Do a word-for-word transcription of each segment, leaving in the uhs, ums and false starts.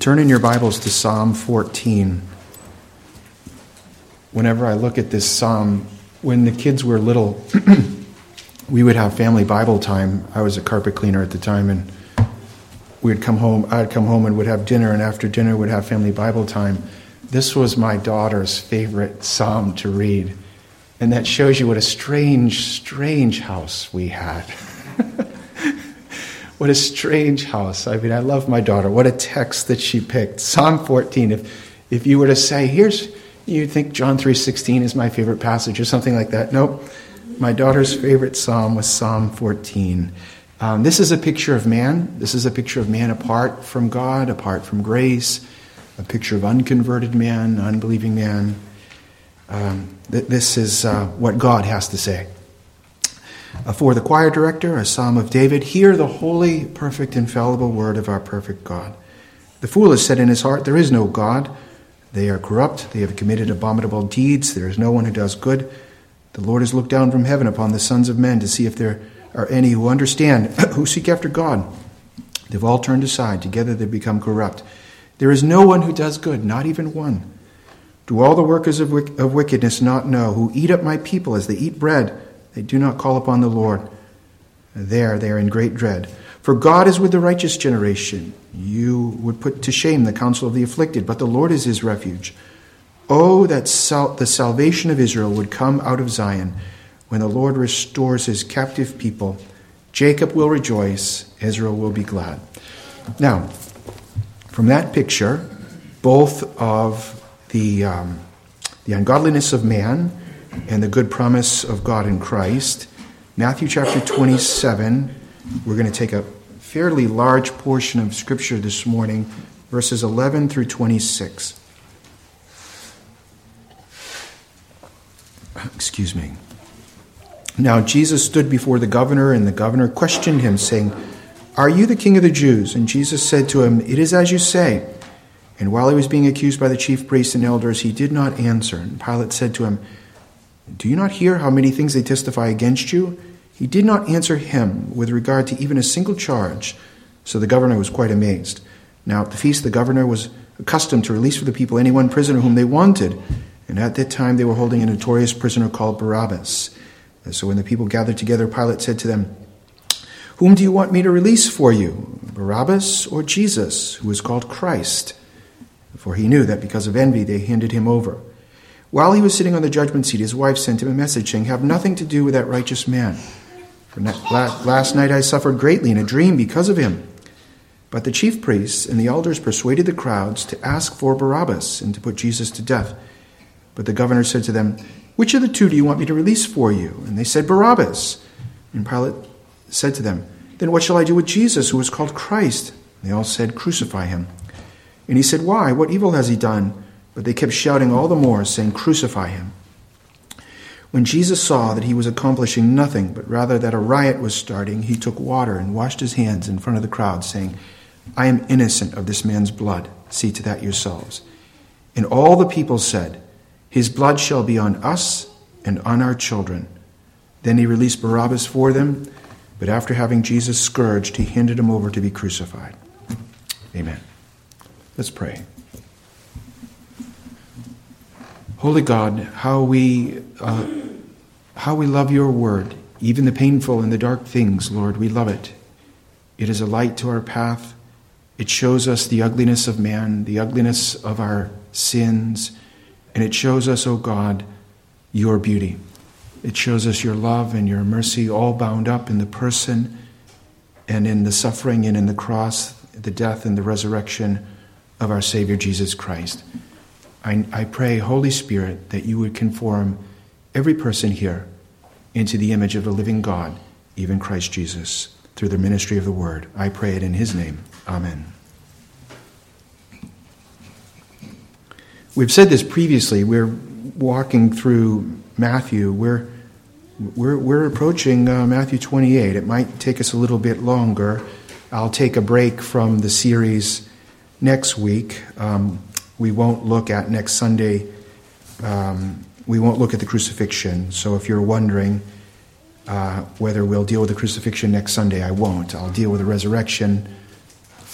Turn in your Bibles to Psalm fourteen. Whenever I look at this psalm, when the kids were little, we would have family Bible time. I was a carpet cleaner at the time, and we'd come home. I'd come home and would have dinner, and after dinner would have family Bible time. This was my daughter's favorite psalm to read, and that shows you what a strange, strange house we had. What a strange house. I mean, I love my daughter. What a text that she picked. Psalm fourteen. If if you were to say, here's, you'd think John three sixteen is my favorite passage or something like that. Nope. My daughter's favorite psalm was Psalm fourteen. Um, this is a picture of man. This is a picture of man apart from God, apart from grace. A picture of unconverted man, unbelieving man. Um, th- this is uh, what God has to say. Uh, for the choir director, a psalm of David, hear the holy, perfect, infallible word of our perfect God. The fool has said in his heart, there is no God. They are corrupt. They have committed abominable deeds. There is no one who does good. The Lord has looked down from heaven upon the sons of men to see if there are any who understand, who seek after God. They've all turned aside. Together they become corrupt. There is no one who does good, not even one. Do all the workers of, wick- of wickedness not know, who eat up my people as they eat bread? They do not call upon the Lord. There they are in great dread. For God is with the righteous generation. You would put to shame the counsel of the afflicted, but the Lord is his refuge. Oh, that sal- the salvation of Israel would come out of Zion. When the Lord restores his captive people, Jacob will rejoice, Israel will be glad. Now, from that picture, both of the, um, the ungodliness of man and the good promise of God in Christ, Matthew chapter twenty-seven, we're going to take a fairly large portion of Scripture this morning, verses eleven through twenty-six. Excuse me. Now Jesus stood before the governor, and the governor questioned him, saying, are you the king of the Jews? And Jesus said to him, it is as you say. And while he was being accused by the chief priests and elders, he did not answer. And Pilate said to him, do you not hear how many things they testify against you? He did not answer him with regard to even a single charge. So the governor was quite amazed. Now at the feast, the governor was accustomed to release for the people any one prisoner whom they wanted. And at that time, they were holding a notorious prisoner called Barabbas. And so when the people gathered together, Pilate said to them, whom do you want me to release for you, Barabbas or Jesus, who is called Christ? For he knew that because of envy they handed him over. While he was sitting on the judgment seat, his wife sent him a message saying, have nothing to do with that righteous man. For last night I suffered greatly in a dream because of him. But the chief priests and the elders persuaded the crowds to ask for Barabbas and to put Jesus to death. But the governor said to them, which of the two do you want me to release for you? And they said, Barabbas. And Pilate said to them, then what shall I do with Jesus, who is called Christ? And they all said, crucify him. And he said, why? What evil has he done? But they kept shouting all the more, saying, crucify him. When Jesus saw that he was accomplishing nothing, but rather that a riot was starting, he took water and washed his hands in front of the crowd, saying, I am innocent of this man's blood. See to that yourselves. And all the people said, his blood shall be on us and on our children. Then he released Barabbas for them, but after having Jesus scourged, he handed him over to be crucified. Amen. Let's pray. Holy God, how we uh, how we love your word, even the painful and the dark things, Lord, we love it. It is a light to our path. It shows us the ugliness of man, the ugliness of our sins, and it shows us, O God, your beauty. It shows us your love and your mercy all bound up in the person and in the suffering and in the cross, the death and the resurrection of our Savior Jesus Christ. I, I pray, Holy Spirit, that you would conform every person here into the image of the living God, even Christ Jesus, through the ministry of the word. I pray it in his name. Amen. We've said this previously. We're walking through Matthew. We're we're we're approaching uh, Matthew twenty-eight. It might take us a little bit longer. I'll take a break from the series next week. Um, we won't look at next Sunday. Um, we won't look at the crucifixion. So if you're wondering uh, whether we'll deal with the crucifixion next Sunday, I won't. I'll deal with the resurrection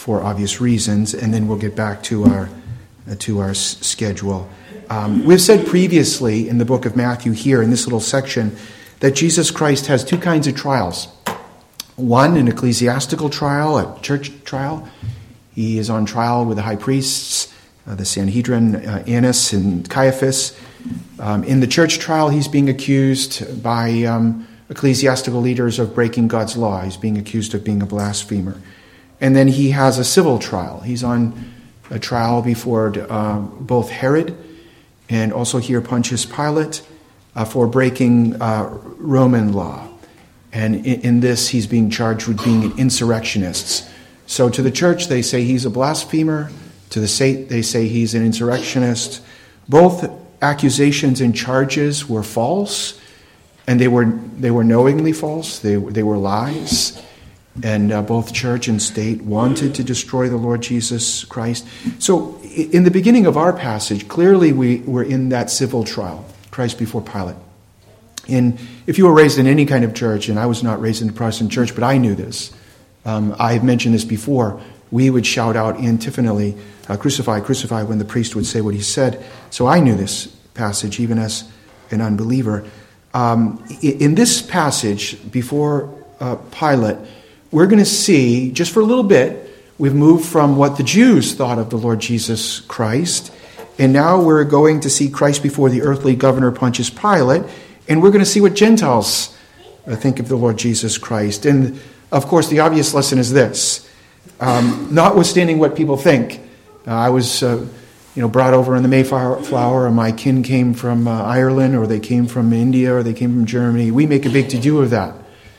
for obvious reasons, and then we'll get back to our uh, to our s- schedule. Um, we've said previously in the book of Matthew here in this little section that Jesus Christ has two kinds of trials. One, an ecclesiastical trial, a church trial. He is on trial with the high priests, uh, the Sanhedrin, uh, Annas and Caiaphas. Um, in the church trial, he's being accused by um, ecclesiastical leaders of breaking God's law. He's being accused of being a blasphemer. And then he has a civil trial. He's on a trial before uh, both Herod and also here Pontius Pilate uh, for breaking uh, Roman law. And in, in this, he's being charged with being an insurrectionist. So to the church, they say he's a blasphemer. To the state, they say he's an insurrectionist. Both accusations and charges were false, and they were they were knowingly false. They they were lies, and uh, both church and state wanted to destroy the Lord Jesus Christ. So in the beginning of our passage, clearly we were in that civil trial, Christ before Pilate. And if you were raised in any kind of church, and I was not raised in a Protestant church, but I knew this. Um, I've mentioned this before. We would shout out antiphonally, uh, crucify, crucify, when the priest would say what he said. So I knew this passage, even as an unbeliever. Um, in this passage, before uh, Pilate, we're going to see, just for a little bit, we've moved from what the Jews thought of the Lord Jesus Christ, and now we're going to see Christ before the earthly governor Pontius Pilate, and we're going to see what Gentiles uh, think of the Lord Jesus Christ. And of course, the obvious lesson is this. Um, notwithstanding what people think, uh, I was uh, you know, brought over in the Mayflower, and my kin came from uh, Ireland, or they came from India, or they came from Germany. We make a big to-do of that.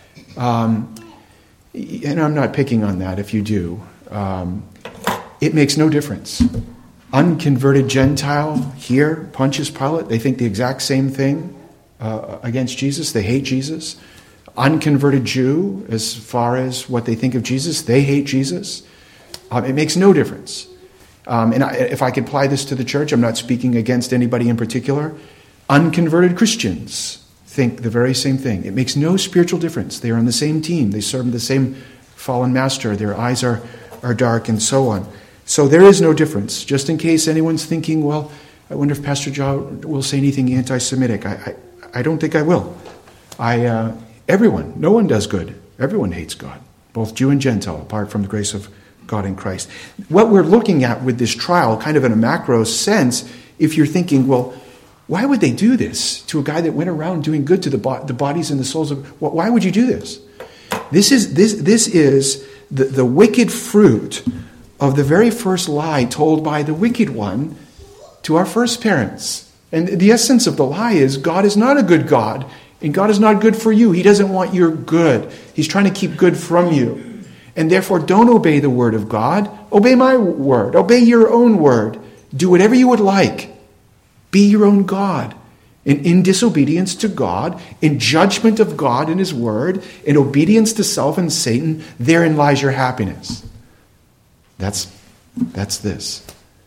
Um, and I'm not picking on that if you do. Um, it makes no difference. Unconverted Gentile here, Pontius Pilate, they think the exact same thing uh, against Jesus. They hate Jesus. Unconverted Jew, as far as what they think of Jesus, they hate Jesus. Um, it makes no difference. Um, and I, if I could apply this to the church, I'm not speaking against anybody in particular. Unconverted Christians think the very same thing. It makes no spiritual difference. They are on the same team. They serve the same fallen master. Their eyes are, are dark and so on. So there is no difference. Just in case anyone's thinking, well, I wonder if Pastor John will say anything anti-Semitic. I, I, I don't think I will. I... Uh, Everyone, no one does good. Everyone hates God, both Jew and Gentile, apart from the grace of God in Christ. What we're looking at with this trial, kind of in a macro sense, if you're thinking, well, why would they do this to a guy that went around doing good to the, bo- the bodies and the souls of... Well, why would you do this? This is this this is the, the wicked fruit of the very first lie told by the wicked one to our first parents. And the essence of the lie is God is not a good God. And God is not good for you. He doesn't want your good. He's trying to keep good from you. And therefore, don't obey the word of God. Obey my word. Obey your own word. Do whatever you would like. Be your own God. And in disobedience to God, in judgment of God and his word, in obedience to self and Satan, therein lies your happiness. That's, that's this.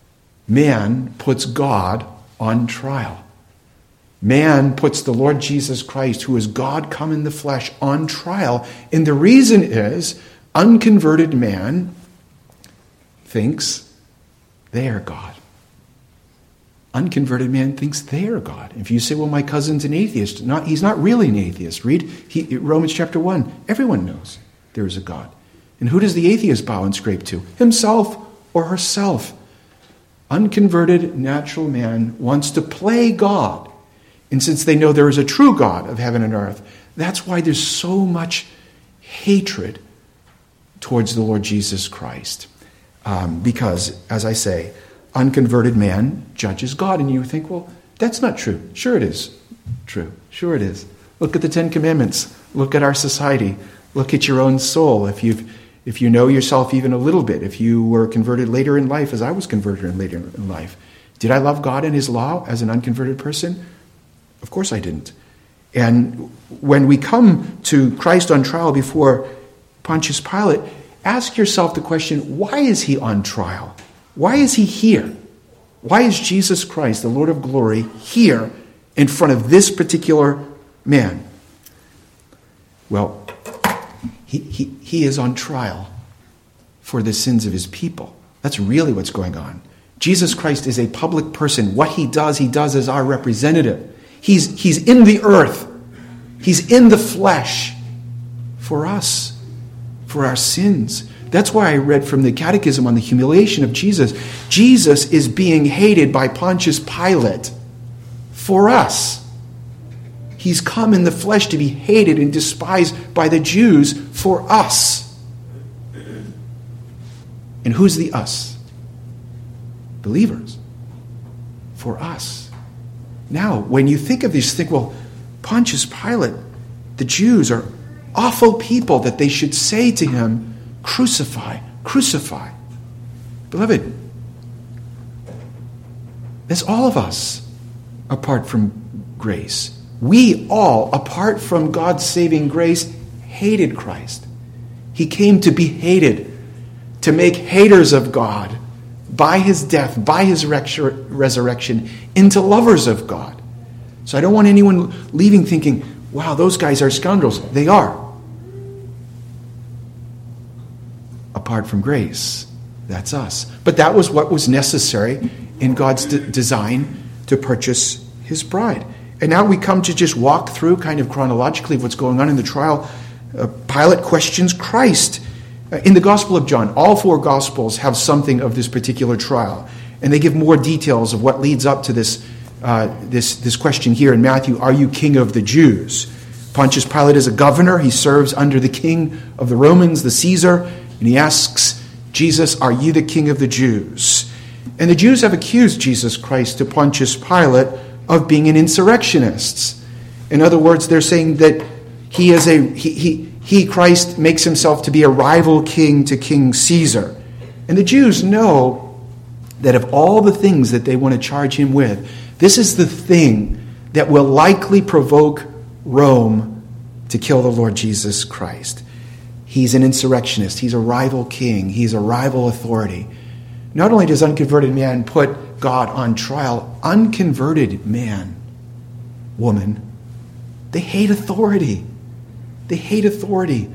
Man puts God on trial. Man puts the Lord Jesus Christ, who is God come in the flesh, on trial. And the reason is, unconverted man thinks they are God. Unconverted man thinks they are God. If you say, well, my cousin's an atheist, not, he's not really an atheist. Read he, Romans chapter one. Everyone knows there is a God. And who does the atheist bow and scrape to? Himself or herself. Unconverted natural man wants to play God. And since they know there is a true God of heaven and earth, that's why there's so much hatred towards the Lord Jesus Christ. Um, because, as I say, unconverted man judges God. And you think, well, that's not true. Sure it is true. Sure it is. Look at the Ten Commandments. Look at our society. Look at your own soul. If you've, if you know yourself even a little bit, if you were converted later in life, as I was converted later in life, did I love God and his law as an unconverted person? Of course I didn't. And when we come to Christ on trial before Pontius Pilate, ask yourself the question, why is he on trial? Why is he here? Why is Jesus Christ, the Lord of glory, here in front of this particular man? Well, he, he, he is on trial for for the sins of his people. That's really what's going on. Jesus Christ is a public person. What he does, he does as our representative. He's, he's in the earth. He's in the flesh for us, for our sins. That's why I read from the Catechism on the humiliation of Jesus. Jesus is being hated by Pontius Pilate for us. He's come in the flesh to be hated and despised by the Jews for us. And who's the us? Believers. For us. Now, when you think of these, think, well, Pontius Pilate, the Jews are awful people that they should say to him, crucify, crucify. Beloved, that's all of us apart from grace. We all, apart from God's saving grace, hated Christ. He came to be hated, to make haters of God by his death, by his resurrection, into lovers of God. So I don't want anyone leaving thinking, wow, those guys are scoundrels. They are. Apart from grace, that's us. But that was what was necessary in God's de- design to purchase his bride. And now we come to just walk through kind of chronologically what's going on in the trial. Uh, Pilate questions Christ. Uh, in the Gospel of John, all four Gospels have something of this particular trial. And they give more details of what leads up to this, uh, this, this question here in Matthew, are you king of the Jews? Pontius Pilate is a governor. He serves under the king of the Romans, the Caesar. And he asks Jesus, are you the king of the Jews? And the Jews have accused Jesus Christ to Pontius Pilate of being an insurrectionist. In other words, they're saying that he is a he, he he Christ makes himself to be a rival king to King Caesar. And the Jews know that of all the things that they want to charge him with, this is the thing that will likely provoke Rome to kill the Lord Jesus Christ. He's an insurrectionist. He's a rival king. He's a rival authority. Not only does unconverted man put God on trial, unconverted man, woman, they hate authority. They hate authority.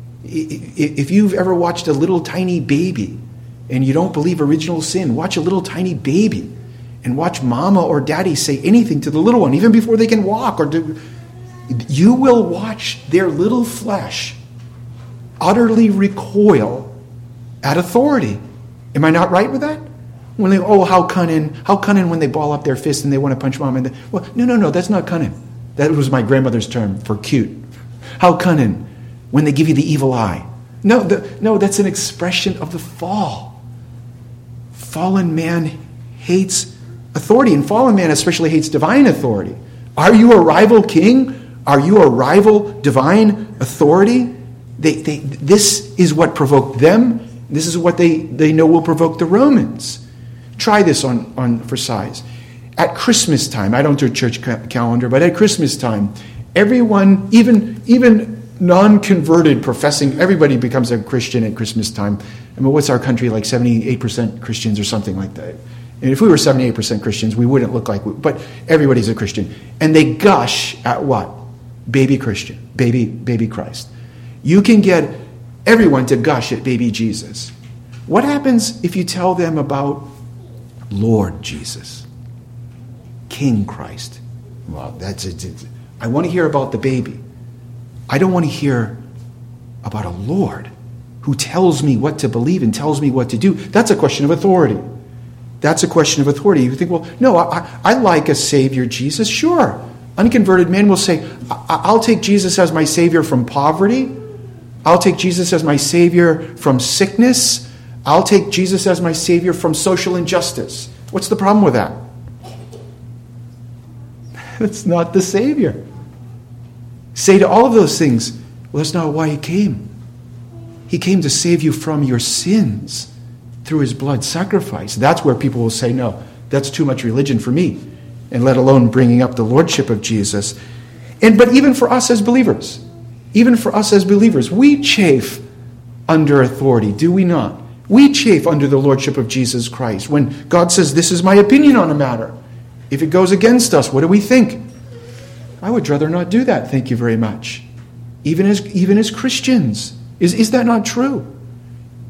If you've ever watched a little tiny baby and you don't believe original sin, watch a little tiny baby and watch mama or daddy say anything to the little one, even before they can walk. Or do, you will watch their little flesh utterly recoil at authority. Am I not right with that? When they, oh, how cunning, how cunning when they ball up their fist and they want to punch mom in the, well, no, no, no, that's not cunning. That was my grandmother's term for cute. How cunning when they give you the evil eye. No, the, no, that's an expression of the fall. Fallen man hates authority, and fallen man especially hates divine authority. Are you a rival king? Are you a rival divine authority? They, they, this is what provoked them. This is what they, they know will provoke the Romans. Try this on, on for size. At Christmas time, I don't do a church ca- calendar, but at Christmas time, everyone, even, even non-converted, professing, everybody becomes a Christian at Christmas time. I mean, what's our country, like seventy-eight percent Christians or something like that? And if we were seventy-eight percent Christians, we wouldn't look like, we, but everybody's a Christian. And they gush at what? Baby Christian, baby, baby Christ. You can get everyone to gush at baby Jesus. What happens if you tell them about Lord Jesus, King Christ? Well, that's it. I want to hear about the baby. I don't want to hear about a Lord who tells me what to believe and tells me what to do. That's a question of authority. That's a question of authority. You think, well, no, I, I like a Savior, Jesus. Sure. Unconverted men will say, I'll take Jesus as my Savior from poverty. I'll take Jesus as my Savior from sickness. I'll take Jesus as my Savior from social injustice. What's the problem with that? That's not the Savior. Say to all of those things, well, that's not why he came. He came to save you from your sins through his blood sacrifice. That's where people will say, no, that's too much religion for me, and let alone bringing up the lordship of Jesus. And but even for us as believers, even for us as believers, we chafe under authority, do we not? We chafe under the lordship of Jesus Christ. When God says, this is my opinion on a matter, if it goes against us, what do we think? I would rather not do that, thank you very much. Even as even as Christians. Is, is that not true?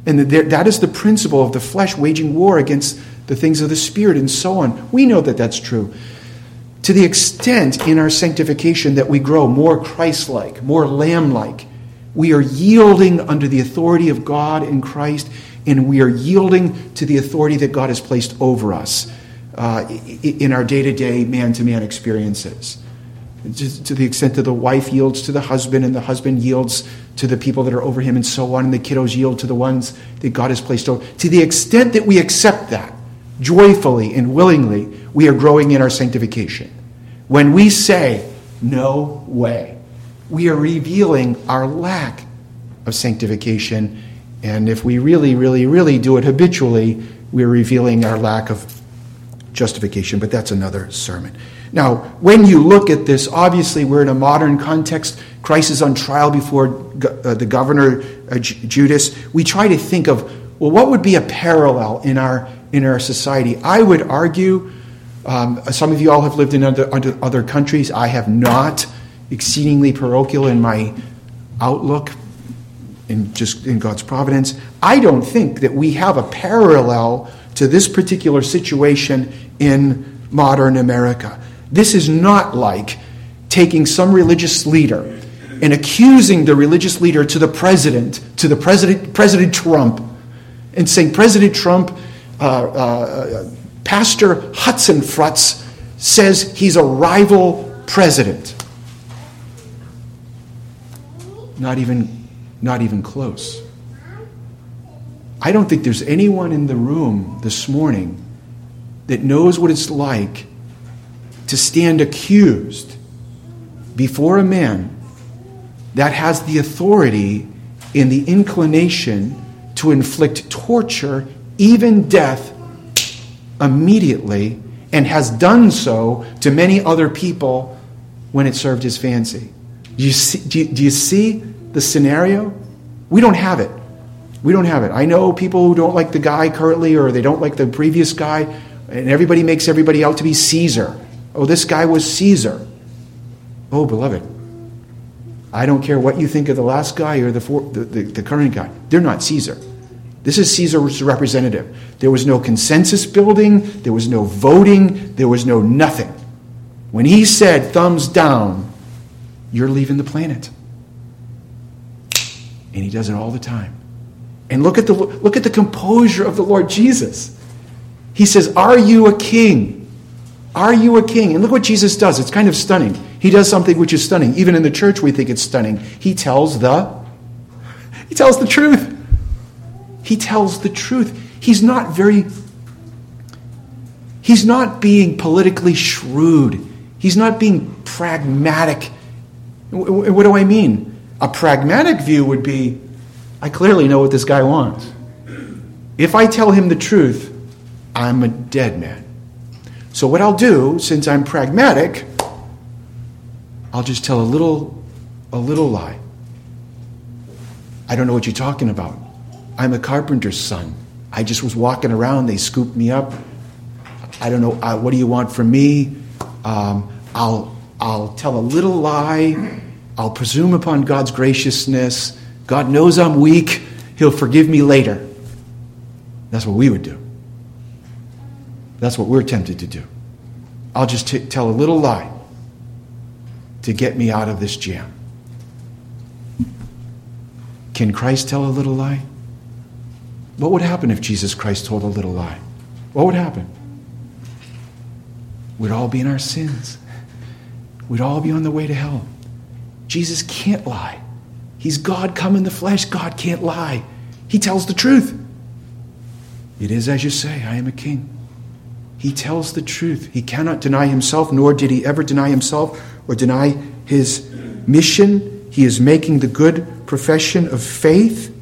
And that is the principle of the flesh waging war against the things of the Spirit and so on. We know that that's true. To the extent in our sanctification that we grow more Christ-like, more Lamb-like, we are yielding under the authority of God in Christ, and we are yielding to the authority that God has placed over us uh, in our day-to-day, man-to-man experiences. To the extent that the wife yields to the husband and the husband yields to the people that are over him and so on, and the kiddos yield to the ones that God has placed over. To the extent that we accept that joyfully and willingly, we are growing in our sanctification. When we say, no way, we are revealing our lack of sanctification. And if we really, really, really do it habitually, we're revealing our lack of justification. But that's another sermon. Now, when you look at this, obviously we're in a modern context. Christ is on trial before uh, the governor, uh, Judas. We try to think of, well, what would be a parallel in our in our society? I would argue, um, some of you all have lived in other, other countries. I have not. Exceedingly parochial in my outlook, in just in God's providence. I don't think that we have a parallel to this particular situation in modern America. This is not like taking some religious leader and accusing the religious leader to the president, to the president, President Trump, and saying, President Trump, uh, uh, Pastor Hutzenfrutz says he's a rival president. Not even, not even close. I don't think there's anyone in the room this morning that knows what it's like to stand accused before a man that has the authority and the inclination to inflict torture, even death, immediately, and has done so to many other people when it served his fancy. Do you see, do you, do you see the scenario? We don't have it. We don't have it. I know people who don't like the guy currently, or they don't like the previous guy, and everybody makes everybody out to be Caesar. Oh, this guy was Caesar. Oh, beloved, I don't care what you think of the last guy or the, for, the, the, the current guy. They're not Caesar. This is Caesar's representative. There was no consensus building. There was no voting. There was no nothing. When he said, thumbs down, you're leaving the planet. And he does it all the time. And look at the look at the composure of the Lord Jesus. He says, are you a king? Are you a king? And look what Jesus does. It's kind of stunning. He does something which is stunning. Even in the church we think it's stunning. He tells the He tells the truth. He tells the truth. He's not very He's not being politically shrewd. He's not being pragmatic. What do I mean? A pragmatic view would be, I clearly know what this guy wants. If I tell him the truth, I'm a dead man. So what I'll do, since I'm pragmatic, I'll just tell a little, a little lie. I don't know what you're talking about. I'm a carpenter's son. I just was walking around. They scooped me up. I don't know. Uh, what do you want from me? Um, I'll, I'll tell a little lie. I'll presume upon God's graciousness. God knows I'm weak. He'll forgive me later. That's what we would do. That's what we're tempted to do. I'll just t- tell a little lie to get me out of this jam. Can Christ tell a little lie? What would happen if Jesus Christ told a little lie? What would happen? We'd all be in our sins. We'd all be on the way to hell. Jesus can't lie. He's God come in the flesh. God can't lie. He tells the truth. It is as you say, I am a king. He tells the truth. He cannot deny himself, nor did he ever deny himself or deny his mission. He is making the good profession of faith.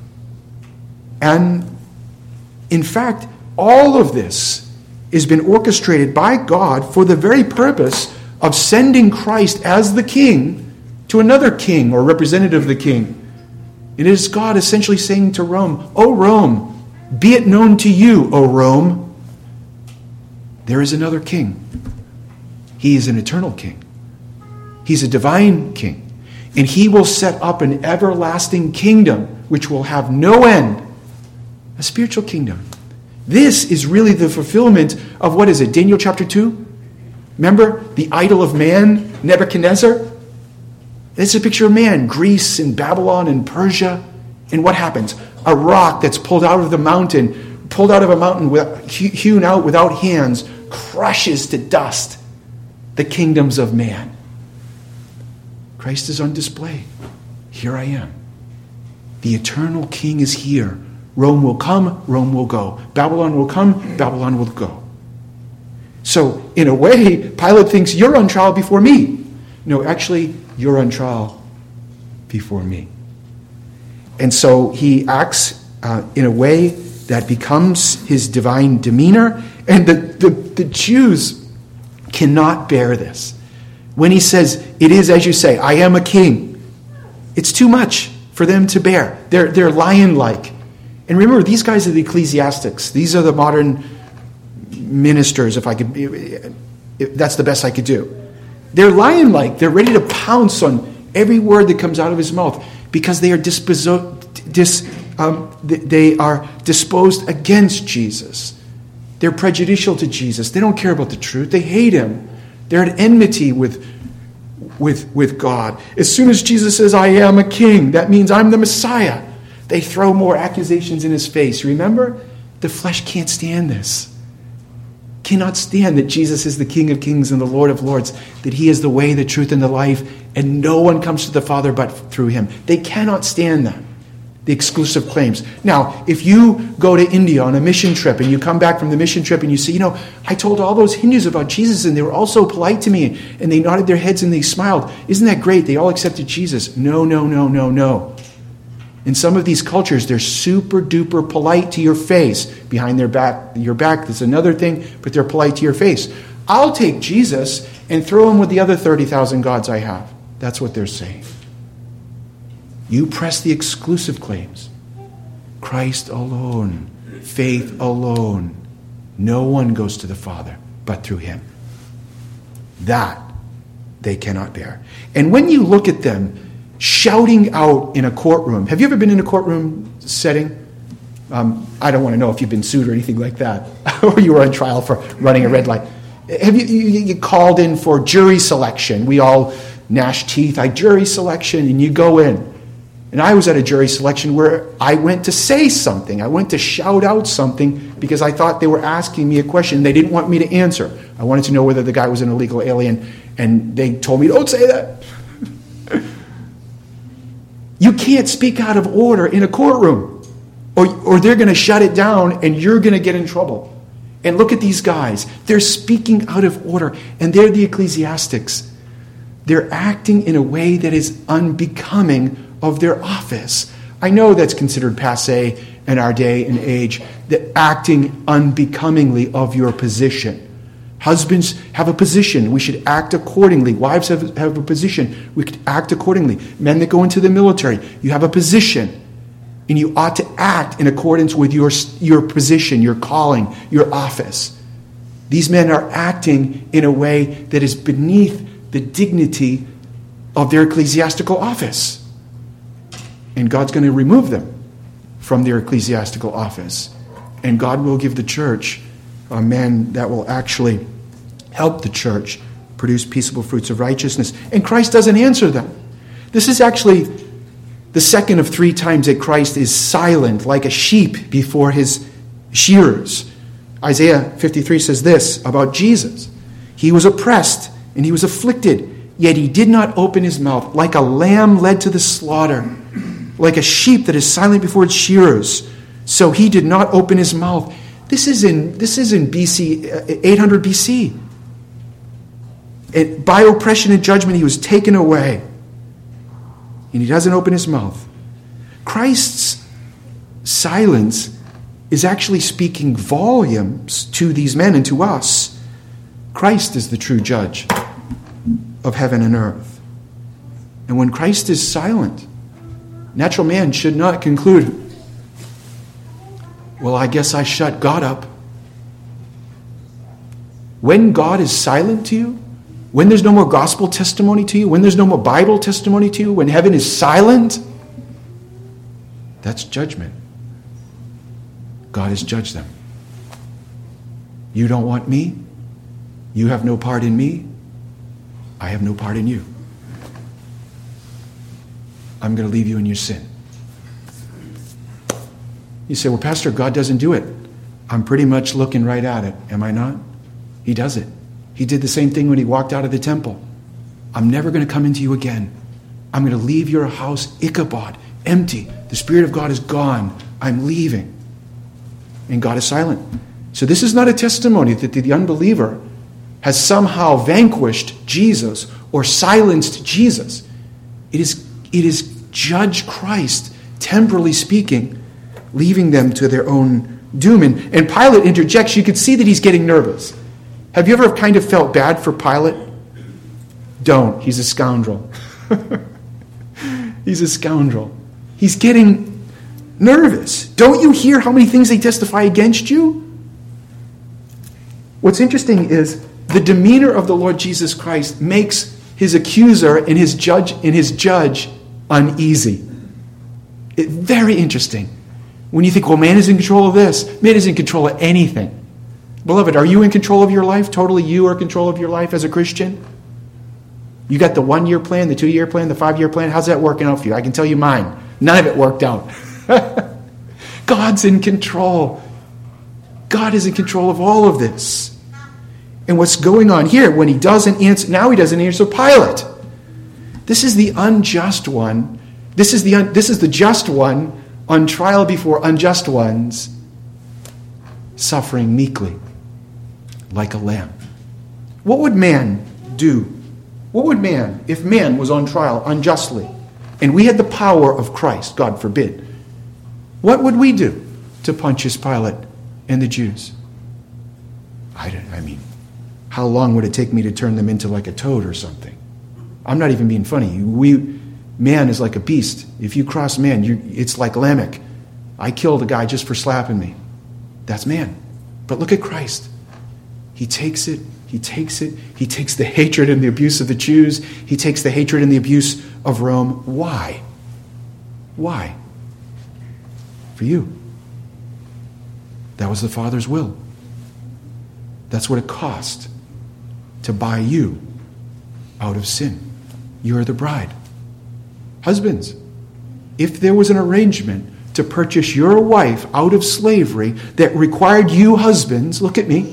And in fact, all of this has been orchestrated by God for the very purpose of sending Christ as the king to another king or representative of the king. It is God essentially saying to Rome, O Rome, be it known to you, O Rome, there is another king. He is an eternal king. He's a divine king. And he will set up an everlasting kingdom which will have no end A spiritual kingdom. This is really the fulfillment of, what is it, Daniel chapter two? Remember the idol of man, Nebuchadnezzar? It's a picture of man, Greece and Babylon and Persia. And what happens? A rock that's pulled out of the mountain, pulled out of a mountain, with, hewn out without hands, crushes to dust the kingdoms of man. Christ is on display. Here I am. The eternal king is here. Rome will come, Rome will go. Babylon will come, Babylon will go. So, in a way, Pilate thinks, you're on trial before me. No, actually, you're on trial before me. And so he acts uh, in a way that becomes his divine demeanor. And the, the, the Jews cannot bear this. When he says, it is as you say, I am a king, it's too much for them to bear. They're, they're lion-like. And remember, these guys are the ecclesiastics. These are the modern ministers, if I could, if that's the best I could do. They're lion-like. They're ready to pounce on every word that comes out of his mouth because they are disposo- dis, um, they are disposed against Jesus. They're prejudicial to Jesus. They don't care about the truth. They hate him. They're at enmity with, with, with God. As soon as Jesus says, I am a king, that means I'm the Messiah. They throw more accusations in his face. Remember? The flesh can't stand this. Cannot stand that Jesus is the King of Kings and the Lord of Lords, that he is the way, the truth, and the life, and no one comes to the Father but through him. They cannot stand that, the exclusive claims. Now, if you go to India on a mission trip and you come back from the mission trip and you say, you know, I told all those Hindus about Jesus and they were all so polite to me and they nodded their heads and they smiled. Isn't that great? They all accepted Jesus. No, no, no, no, no. In some of these cultures, they're super duper polite to your face. Behind their back, your back, that's another thing, but they're polite to your face. I'll take Jesus and throw him with the other thirty thousand gods I have. That's what they're saying. You press the exclusive claims. Christ alone, faith alone. No one goes to the Father but through him. That they cannot bear. And when you look at them shouting out in a courtroom. Have you ever been in a courtroom setting? Um, I don't want to know if you've been sued or anything like that, or you were on trial for running a red light. Have you, you, you called in for jury selection? We all gnash teeth. I jury selection, and you go in. And I was at a jury selection where I went to say something. I went to shout out something because I thought they were asking me a question. They didn't want me to answer. I wanted to know whether the guy was an illegal alien, and they told me, don't say that. You can't speak out of order in a courtroom, or, or they're going to shut it down and you're going to get in trouble. And look at these guys. They're speaking out of order, and they're the ecclesiastics. They're acting in a way that is unbecoming of their office. I know that's considered passé in our day and age, that acting unbecomingly of your position. Husbands have a position. We should act accordingly. Wives have, have a position. We could act accordingly. Men that go into the military, you have a position. And you ought to act in accordance with your, your position, your calling, your office. These men are acting in a way that is beneath the dignity of their ecclesiastical office. And God's going to remove them from their ecclesiastical office. And God will give the church a man that will actually help the church produce peaceable fruits of righteousness. And Christ doesn't answer them. This is actually the second of three times that Christ is silent like a sheep before his shearers. Isaiah fifty-three says this about Jesus. He was oppressed and he was afflicted, yet he did not open his mouth. Like a lamb led to the slaughter, like a sheep that is silent before its shearers, so he did not open his mouth. This is in this is in B C, eight hundred B C. It, by oppression and judgment, he was taken away. And he doesn't open his mouth. Christ's silence is actually speaking volumes to these men and to us. Christ is the true judge of heaven and earth. And when Christ is silent, natural man should not conclude, well, I guess I shut God up. When God is silent to you, when there's no more gospel testimony to you, when there's no more Bible testimony to you, when heaven is silent, that's judgment. God has judged them. You don't want me? You have no part in me? I have no part in you. I'm going to leave you in your sin. You say, well, Pastor, God doesn't do it. I'm pretty much looking right at it. Am I not? He does it. He did the same thing when he walked out of the temple. I'm never going to come into you again. I'm going to leave your house, Ichabod, empty. The Spirit of God is gone. I'm leaving. And God is silent. So this is not a testimony that the unbeliever has somehow vanquished Jesus or silenced Jesus. It is, it is Judge Christ, temporally speaking, leaving them to their own doom. And, and Pilate interjects. You could see that he's getting nervous. Have you ever kind of felt bad for Pilate? Don't. He's a scoundrel. He's a scoundrel. He's getting nervous. Don't you hear how many things they testify against you? What's interesting is the demeanor of the Lord Jesus Christ makes his accuser and his judge and his judge uneasy. It, very interesting. When you think, well, man is in control of this, man is in control of anything. Beloved, are you in control of your life? Totally you are in control of your life as a Christian? You got the one-year plan, the two-year plan, the five-year plan. How's that working out for you? I can tell you mine. None of it worked out. God's in control. God is in control of all of this. And what's going on here, when he doesn't answer, now he doesn't answer Pilate. This is the unjust one. This is the un, this is the just one on trial before unjust ones, suffering meekly like a lamb. What would man do? What would man, if man was on trial unjustly, and we had the power of Christ, God forbid, what would we do to Pontius Pilate and the Jews? I don't, I mean, how long would it take me to turn them into like a toad or something? I'm not even being funny. We, man is like a beast. If you cross man, you, it's like Lamech. I killed a guy just for slapping me. That's man. But look at Christ. He takes it. He takes it. He takes the hatred and the abuse of the Jews. He takes the hatred and the abuse of Rome. Why? Why? For you. That was the Father's will. That's what it cost to buy you out of sin. You are the bride. Husbands, if there was an arrangement to purchase your wife out of slavery that required you husbands, look at me,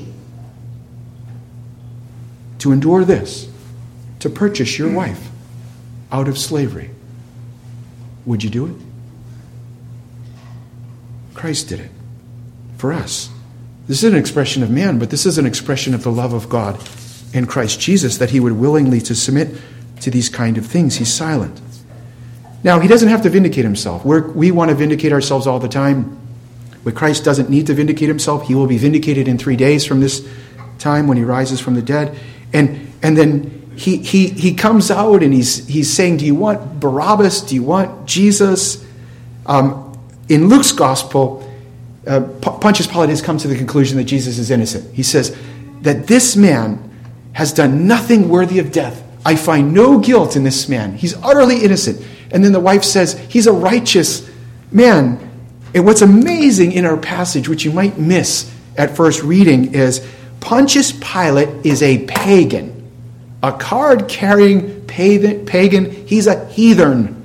to endure this, to purchase your wife out of slavery, would you do it? Christ did it for us. This is an expression of man, but this is an expression of the love of God in Christ Jesus, that he would willingly to submit to these kind of things. He's silent. Now, he doesn't have to vindicate himself. We're, we want to vindicate ourselves all the time. But Christ doesn't need to vindicate himself. He will be vindicated in three days from this time when he rises from the dead. And and then he he he comes out and he's he's saying, do you want Barabbas? Do you want Jesus? Um, in Luke's gospel, uh, Pontius Pilate has come to the conclusion that Jesus is innocent. He says that this man has done nothing worthy of death. I find no guilt in this man. He's utterly innocent. And then the wife says, he's a righteous man. And what's amazing in our passage, which you might miss at first reading, is Pontius Pilate is a pagan, a card-carrying pagan. He's a heathen.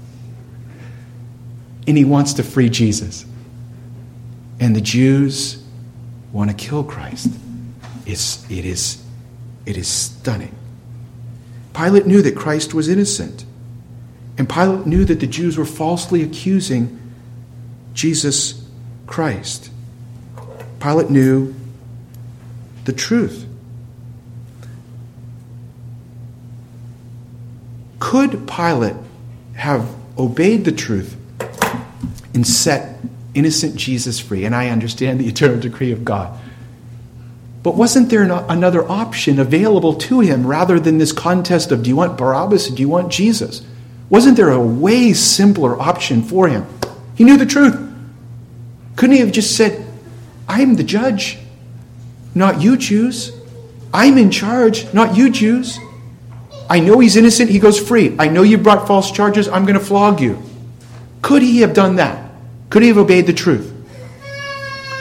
And he wants to free Jesus. And the Jews want to kill Christ. It's, it is, it is stunning. Pilate knew that Christ was innocent. And Pilate knew that the Jews were falsely accusing Jesus Christ. Pilate knew the truth. Could Pilate have obeyed the truth and set innocent Jesus free? And I understand the eternal decree of God. But wasn't there another option available to him rather than this contest of, do you want Barabbas or do you want Jesus? Wasn't there a way simpler option for him? He knew the truth. Couldn't he have just said, I'm the judge, not you Jews. I'm in charge, not you Jews. I know he's innocent, he goes free. I know you brought false charges, I'm going to flog you. Could he have done that? Could he have obeyed the truth?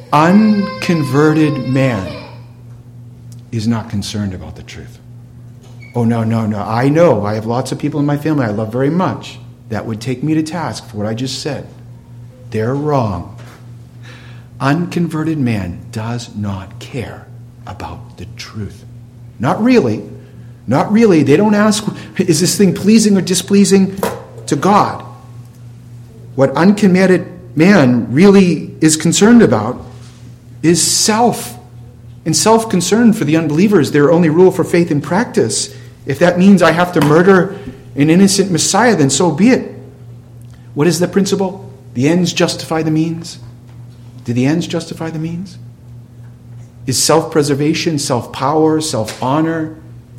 unconverted man is not concerned about the truth. Oh, no, no, no. I know. I have lots of people in my family I love very much that would take me to task for what I just said. They're wrong. Unconverted man does not care about the truth. Not really. Not really. They don't ask, is this thing pleasing or displeasing to God? What uncommitted man really is concerned about is self. And self-concern for the unbelievers, their only rule for faith and practice. If that means I have to murder an innocent Messiah, then so be it. What is the principle? The ends justify the means. Do the ends justify the means? Is self-preservation, self-power, self-honor,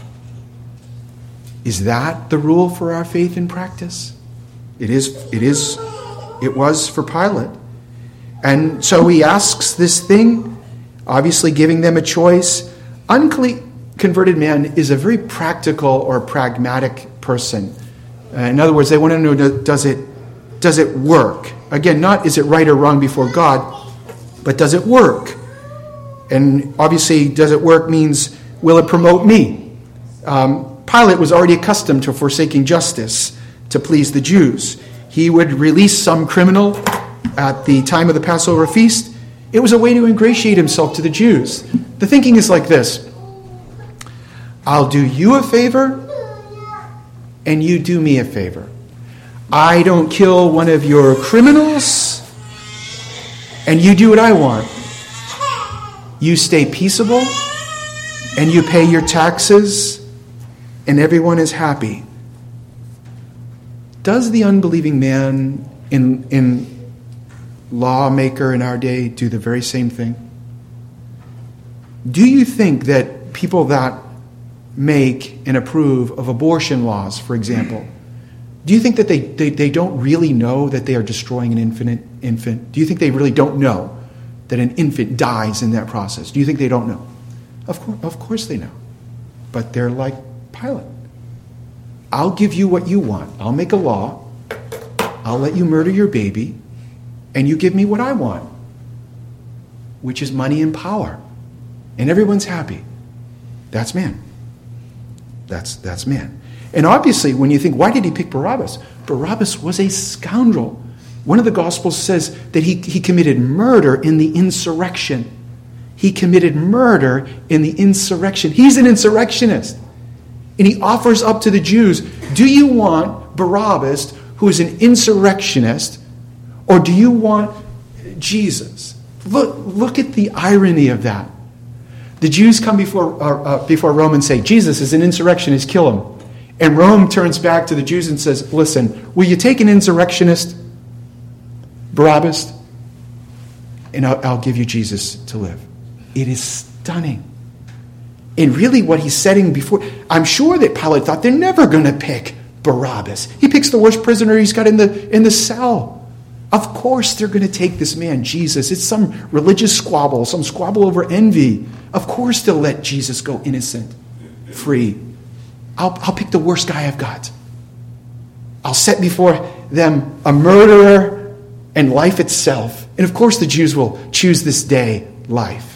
is that the rule for our faith and practice? It is, it is, it was for Pilate. And so he asks this thing, obviously giving them a choice. Unconverted man is a very practical or pragmatic person. Uh, in other words, they want to know, does it, does it work? Again, not is it right or wrong before God, but does it work? And obviously, does it work means, will it promote me? Um, Pilate was already accustomed to forsaking justice to please the Jews. He would release some criminal at the time of the Passover feast. It was a way to ingratiate himself to the Jews. The thinking is like this: I'll do you a favor, and you do me a favor. I don't kill one of your criminals, and you do what I want. You stay peaceable, and you pay your taxes, and everyone is happy. Does the unbelieving man in, in lawmaker in our day do the very same thing? Do you think that people that make and approve of abortion laws, for example, do you think that they, they, they don't really know that they are destroying an infinite infant? Do you think they really don't know that an infant dies in that process? Do you think they don't know? Of course, of course they know. But they're like Pilate. I'll give you what you want. I'll make a law. I'll let you murder your baby, and you give me what I want, which is money and power. And everyone's happy. That's man. That's, that's man. And obviously, when you think, why did he pick Barabbas? Barabbas was a scoundrel. One of the Gospels says that he, he committed murder in the insurrection. He committed murder in the insurrection. He's an insurrectionist. And he offers up to the Jews, do you want Barabbas, who is an insurrectionist, or do you want Jesus? Look, look at the irony of that. The Jews come before, uh, uh, before Rome and say, Jesus is an insurrectionist, kill him. And Rome turns back to the Jews and says, listen, will you take an insurrectionist, Barabbas, and I'll, I'll give you Jesus to live. It is stunning. And really what he's setting before, I'm sure that Pilate thought they're never going to pick Barabbas. He picks the worst prisoner he's got in the in the cell. Of course they're going to take this man, Jesus. It's some religious squabble, some squabble over envy. Of course they'll let Jesus go innocent, free. I'll, I'll pick the worst guy I've got. I'll set before them a murderer and life itself. And of course the Jews will choose this day life.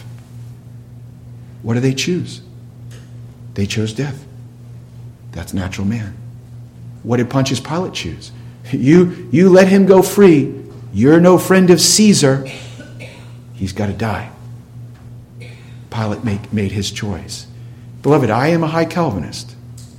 What do they choose? They chose death. That's natural man. What did Pontius Pilate choose? You, you let him go free. You're no friend of Caesar. He's got to die. Pilate make, made his choice. Beloved, I am a high Calvinist.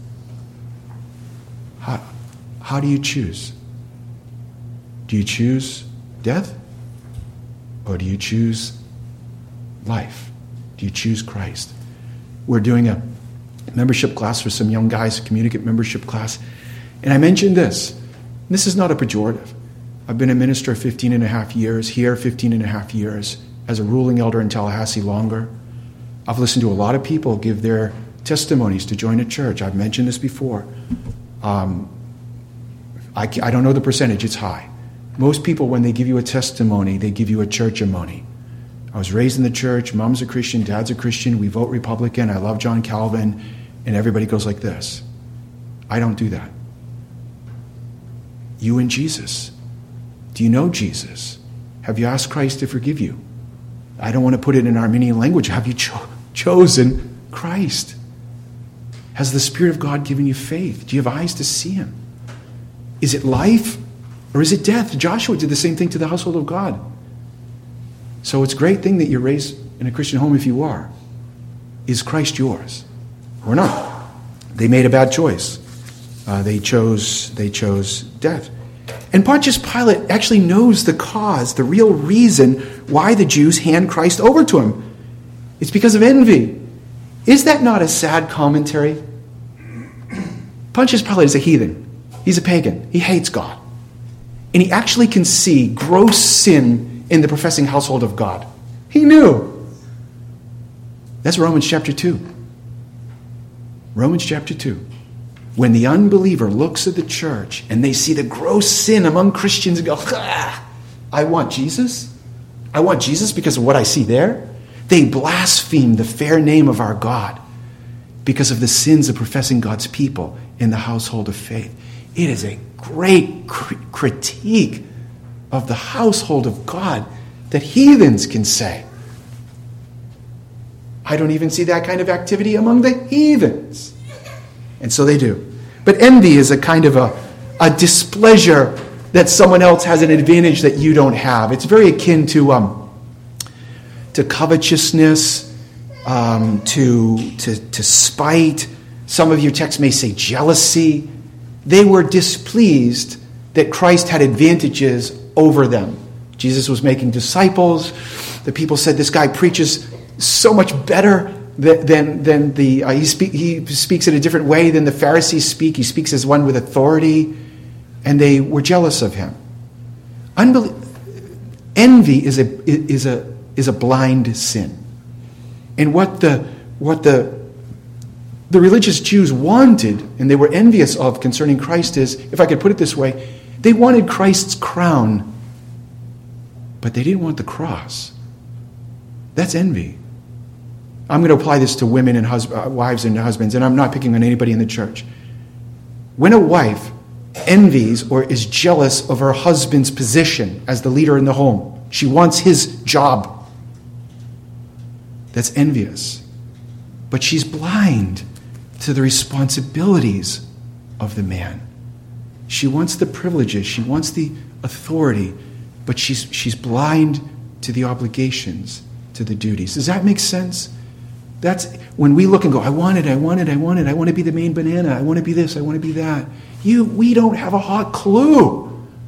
How, how do you choose? Do you choose death? Or do you choose life? Do you choose Christ? We're doing a membership class for some young guys, a communicant membership class. And I mentioned this. This is not a pejorative. I've been a minister fifteen and a half years, here fifteen and a half years, as a ruling elder in Tallahassee longer. I've listened to a lot of people give their testimonies to join a church. I've mentioned this before. Um, I, I don't know the percentage, it's high. Most people, when they give you a testimony, they give you a church-amony. I was raised in the church, mom's a Christian, dad's a Christian, we vote Republican, I love John Calvin, and everybody goes like this. I don't do that. You and Jesus. Do you know Jesus? Have you asked Christ to forgive you? I don't want to put it in Armenian language. Have you cho- chosen Christ? Has the Spirit of God given you faith? Do you have eyes to see him? Is it life or is it death? Joshua did the same thing to the household of God. So it's a great thing that you're raised in a Christian home if you are. Is Christ yours or not? They made a bad choice. Uh, they chose they chose death. And Pontius Pilate actually knows the cause, the real reason why the Jews hand Christ over to him. It's because of envy. Is that not a sad commentary? Pontius Pilate is a heathen. He's a pagan. He hates God. And he actually can see gross sin in the professing household of God. He knew. That's Romans chapter two. Romans chapter two. When the unbeliever looks at the church and they see the gross sin among Christians and go, ah, I want Jesus. I want Jesus because of what I see there. They blaspheme the fair name of our God because of the sins of professing God's people in the household of faith. It is a great cr- critique of the household of God that heathens can say. I don't even see that kind of activity among the heathens. And so they do. But envy is a kind of a, a displeasure that someone else has an advantage that you don't have. It's very akin to um, to covetousness, um, to, to, to spite. Some of your texts may say jealousy. They were displeased that Christ had advantages over them. Jesus was making disciples. The people said, this guy preaches so much better than, than, than the, uh, he, speak, he speaks in a different way than the Pharisees speak. He speaks as one with authority. And they were jealous of him. Unbel- Envy is a, is a, is a blind sin. And what the, what the, the religious Jews wanted, and they were envious of concerning Christ is, if I could put it this way, they wanted Christ's crown, but they didn't want the cross. That's envy. I'm going to apply this to women and hus- uh, wives and husbands, and I'm not picking on anybody in the church. When a wife envies or is jealous of her husband's position as the leader in the home, she wants his job. That's envious. But she's blind to the responsibilities of the man. She wants the privileges, she wants the authority, but she's she's blind to the obligations, to the duties. Does that make sense? That's when we look and go, I want it, I want it, I want it, I want to be the main banana, I want to be this, I want to be that. You, we don't have a hot clue.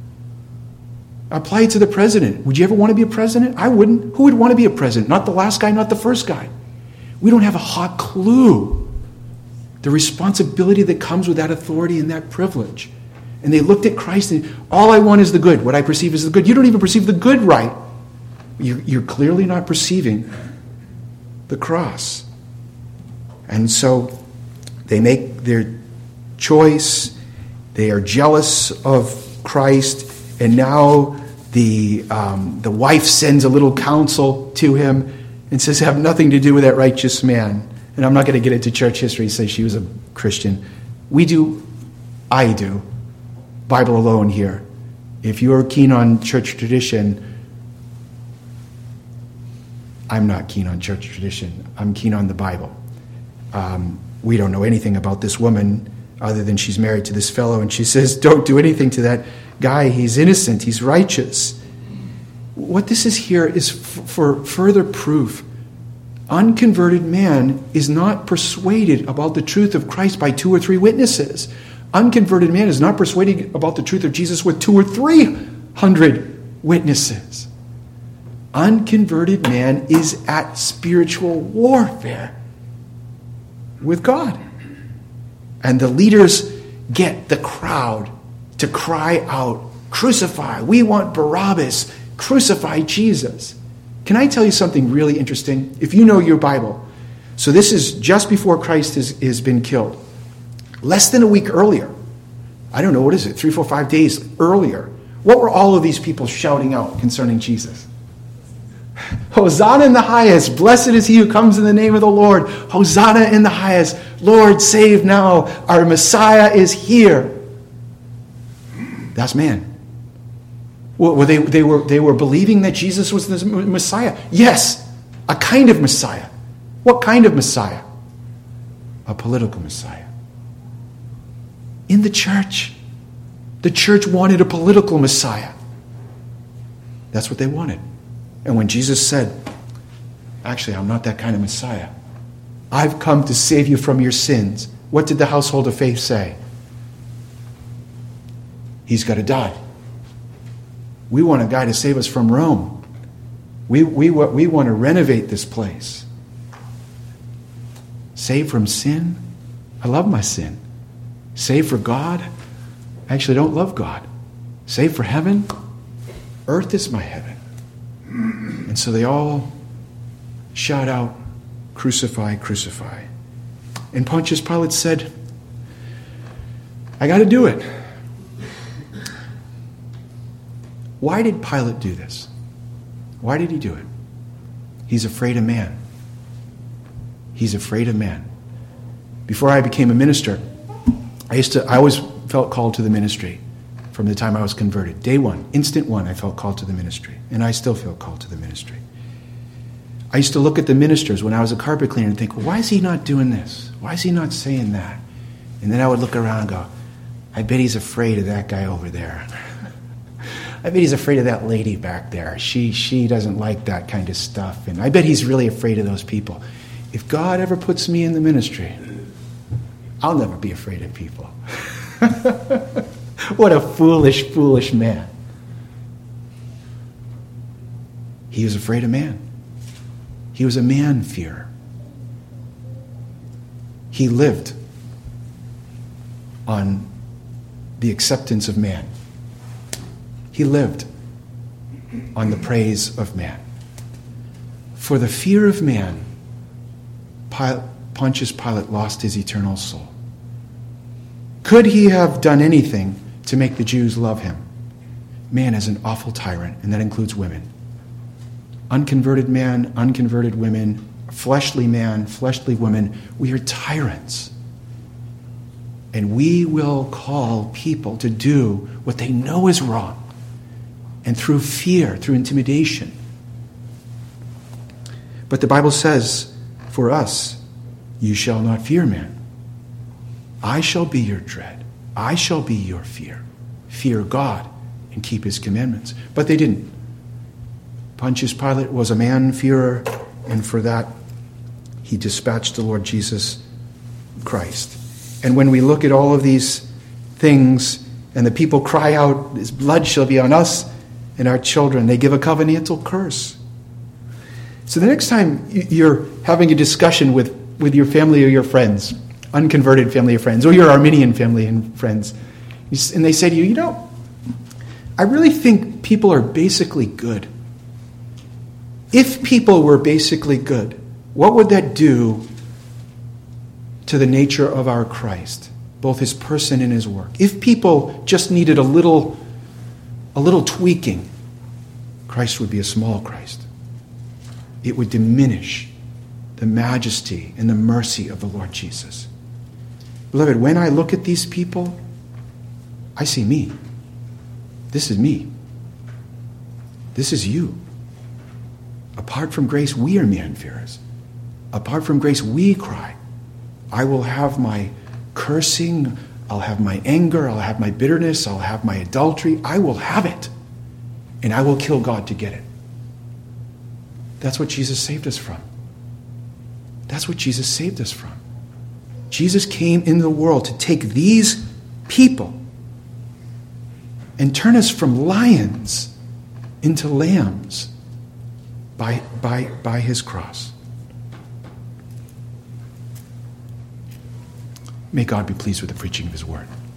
Apply it to the president. Would you ever want to be a president? I wouldn't. Who would want to be a president? Not the last guy, not the first guy. We don't have a hot clue. The responsibility that comes with that authority and that privilege. And they looked at Christ and all I want is the good. What I perceive is the good. You don't even perceive the good right. You're, you're clearly not perceiving the cross. And so they make their choice. They are jealous of Christ. And now the um, the wife sends a little counsel to him and says, have nothing to do with that righteous man. And I'm not going to get into church history, say she was a Christian. We do, I do, Bible alone here. If you're keen on church tradition, I'm not keen on church tradition. I'm keen on the Bible. Um, we don't know anything about this woman other than she's married to this fellow, and she says, don't do anything to that guy. He's innocent. He's righteous. What this is here is f- for further proof. Unconverted man is not persuaded about the truth of Christ by two or three witnesses. Unconverted man is not persuaded about the truth of Jesus with two or three hundred witnesses. Unconverted man is at spiritual warfare with God. And the leaders get the crowd to cry out, crucify. We want Barabbas. Crucify Jesus. Can I tell you something really interesting? If you know your Bible, so this is just before Christ has, has been killed. Less than a week earlier. I don't know, what is it? Three, four, five days earlier. What were all of these people shouting out concerning Jesus? Hosanna in the highest. Blessed is he who comes in the name of the Lord. Hosanna in the highest. Lord, save now. Our Messiah is here. That's man. Well, they, they, were, they were believing that Jesus was the Messiah. Yes, a kind of Messiah. What kind of Messiah? A political Messiah. In the church, the church wanted a political Messiah. That's what they wanted. And when Jesus said, actually, I'm not that kind of Messiah. I've come to save you from your sins. What did the household of faith say? He's got to die. We want a guy to save us from Rome. We, we, we want to renovate this place. Save from sin? I love my sin. Save for God? I actually don't love God. Save for heaven? Earth is my heaven. And so they all shout out, crucify, crucify. And Pontius Pilate said, I got to do it. Why did Pilate do this? Why did he do it? He's afraid of man. He's afraid of man. Before I became a minister, I used to, I always felt called to the ministry from the time I was converted. Day one, instant one, I felt called to the ministry. And I still feel called to the ministry. I used to look at the ministers when I was a carpet cleaner and think, well, why is he not doing this? Why is he not saying that? And then I would look around and go, I bet he's afraid of that guy over there. I bet he's afraid of that lady back there. She she doesn't like that kind of stuff. And I bet he's really afraid of those people. If God ever puts me in the ministry, I'll never be afraid of people. What a foolish, foolish man. He was afraid of man. He was a man-fearer. He lived on the acceptance of man. He lived on the praise of man. For the fear of man, Pontius Pilate lost his eternal soul. Could he have done anything to make the Jews love him? Man is an awful tyrant, and that includes women. Unconverted man, unconverted women, fleshly man, fleshly women, we are tyrants. And we will call people to do what they know is wrong. And through fear, through intimidation. But the Bible says, for us, you shall not fear man. I shall be your dread. I shall be your fear. Fear God and keep his commandments. But they didn't. Pontius Pilate was a man-fearer, and for that, he dispatched the Lord Jesus Christ. And when we look at all of these things, and the people cry out, his blood shall be on us and our children, they give a covenantal curse. So the next time you're having a discussion with, with your family or your friends, unconverted family or friends, or your Arminian family and friends, and they say to you, you know, I really think people are basically good. If people were basically good, what would that do to the nature of our Christ, both his person and his work? If people just needed a little, a little tweaking, Christ would be a small Christ. It would diminish the majesty and the mercy of the Lord Jesus. Beloved, when I look at these people, I see me. This is me. This is you. Apart from grace, we are man-fearers. Apart from grace, we cry. I will have my cursing, I'll have my anger, I'll have my bitterness, I'll have my adultery. I will have it. And I will kill God to get it. That's what Jesus saved us from. That's what Jesus saved us from. Jesus came into the world to take these people and turn us from lions into lambs by, by, by his cross. May God be pleased with the preaching of his word.